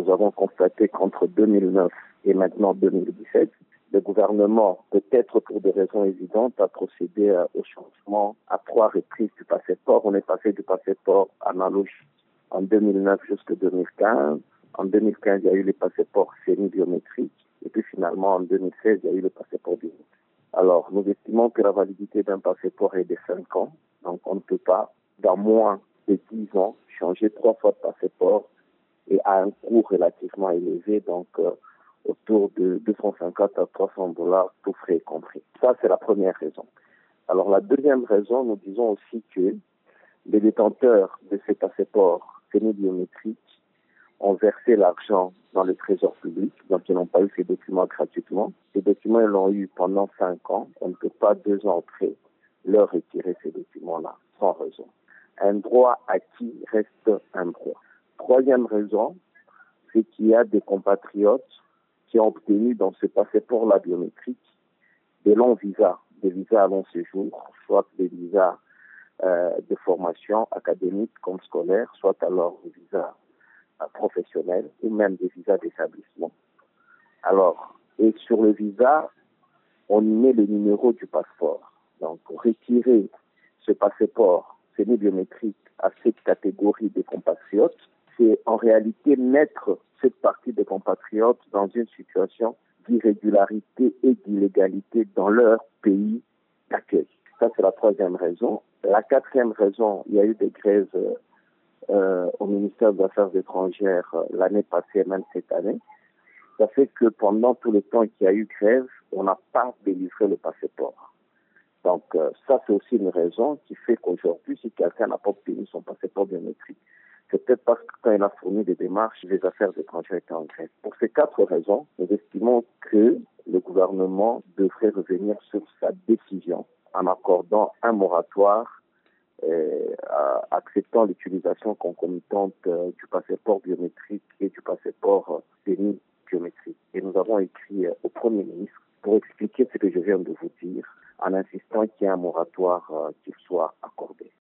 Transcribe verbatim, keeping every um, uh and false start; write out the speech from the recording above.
nous avons constaté qu'entre deux mille neuf et maintenant deux mille dix-sept, le gouvernement, peut-être pour des raisons évidentes, a procédé au changement à trois reprises du passeport. On est passé du passeport analogique en deux mille neuf jusqu'en deux mille quinze. En deux mille quinze, il y a eu les passeports semi-biométriques. Et puis finalement, en deux mille seize, il y a eu le passeport biométrique. Alors, nous estimons que la validité d'un passeport est de cinq ans. Donc, on ne peut pas, dans moins de dix ans, changer trois fois de passeport et à un coût relativement élevé, donc euh, autour de deux cent cinquante à trois cents dollars, tout frais compris. Ça, c'est la première raison. Alors, la deuxième raison, nous disons aussi que les détenteurs de ces passeports semi-biométriques ont versé l'argent dans le trésor public, donc ils n'ont pas eu ces documents gratuitement. Ces documents, ils l'ont eu pendant cinq ans. On ne peut pas, deux ans après, leur retirer ces documents-là, sans raison. Un droit acquis reste un droit. Troisième raison, c'est qu'il y a des compatriotes qui ont obtenu dans ce passeport-là biométrique des longs visas, des visas à long séjour, soit des visas euh, de formation académique comme scolaire, soit alors des visas euh, professionnels ou même des visas d'établissement. Alors, et sur le visa, on y met le numéro du passeport. Donc, retirer ce passeport semi-biométrique à cette catégorie de compatriotes, c'est en réalité mettre cette partie des compatriotes dans une situation d'irrégularité et d'illégalité dans leur pays d'accueil. Ça, c'est la troisième raison. La quatrième raison, il y a eu des grèves euh, au ministère des Affaires étrangères euh, l'année passée, même cette année. Ça fait que pendant tout le temps qu'il y a eu grève, on n'a pas délivré le passeport. Donc euh, ça, c'est aussi une raison qui fait qu'aujourd'hui, si quelqu'un n'a pas obtenu son passeport biométrique, c'est peut-être parce que quand il a fourni des démarches, les affaires étrangères étaient en grève. Pour ces quatre raisons, nous estimons que le gouvernement devrait revenir sur sa décision en accordant un moratoire, euh, acceptant l'utilisation concomitante euh, du passeport biométrique et du passeport euh, semi-biométrique. Et nous avons écrit euh, au Premier ministre pour expliquer ce que je viens de vous dire, en insistant qu'il y ait un moratoire euh, qui soit accordé.